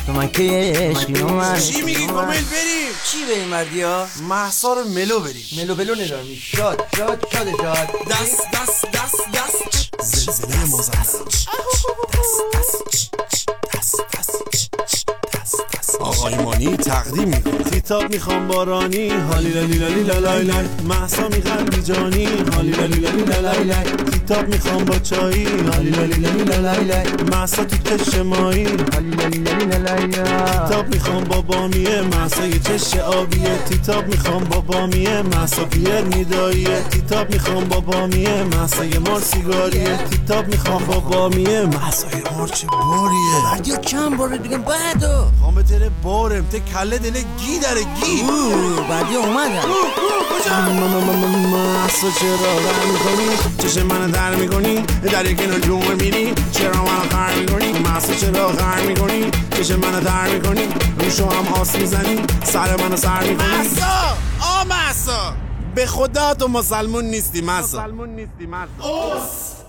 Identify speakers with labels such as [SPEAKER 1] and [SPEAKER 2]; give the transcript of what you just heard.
[SPEAKER 1] تو من که عشقی من
[SPEAKER 2] چی میگی کامل بریم؟
[SPEAKER 1] چی بریم مردیا؟
[SPEAKER 2] مهسا رو ملو بریم.
[SPEAKER 1] ملو بلو ندارمی. شاد شاد شاد شاد.
[SPEAKER 2] دست دست دست دست زلزله مزمزم. آقای مانی تقدیم میکنه.
[SPEAKER 3] کتاب میخوام بارانی حالی لالی لالی لالای لای مهسا میخوام جانی حالی لالی لالی لالای لای کتاب میخوام با چایی حالی لالی لالی لالای لای مهسا تو چش مایی
[SPEAKER 1] حالی لالی لالی لالای لای.
[SPEAKER 3] کتاب میخوام با بامیه مهسا یه چش آبیه کتاب میخوام با بامیه مهسا بیر میداییه کتاب میخوام با بامیه مهسا یه مار سیگاریه کتاب میخوام با بامیه مهسا یه مار چه باریه
[SPEAKER 1] مردیا چند بار بگم بعدو
[SPEAKER 3] خام به تره بارم ته کله دله گی داره گی
[SPEAKER 1] مردیا اومدن.
[SPEAKER 3] مهسا چرا غر میکنی چشم منو در میکنی در یکی نجوم میری چرا منو غر میکنی مهسا چرا غر میکنی چشم منو در میکنی روشو هم آس میزنی سر منو سر میکنی
[SPEAKER 2] مهسا مهسا
[SPEAKER 3] به خدا تو مسلمون نیستی مهسا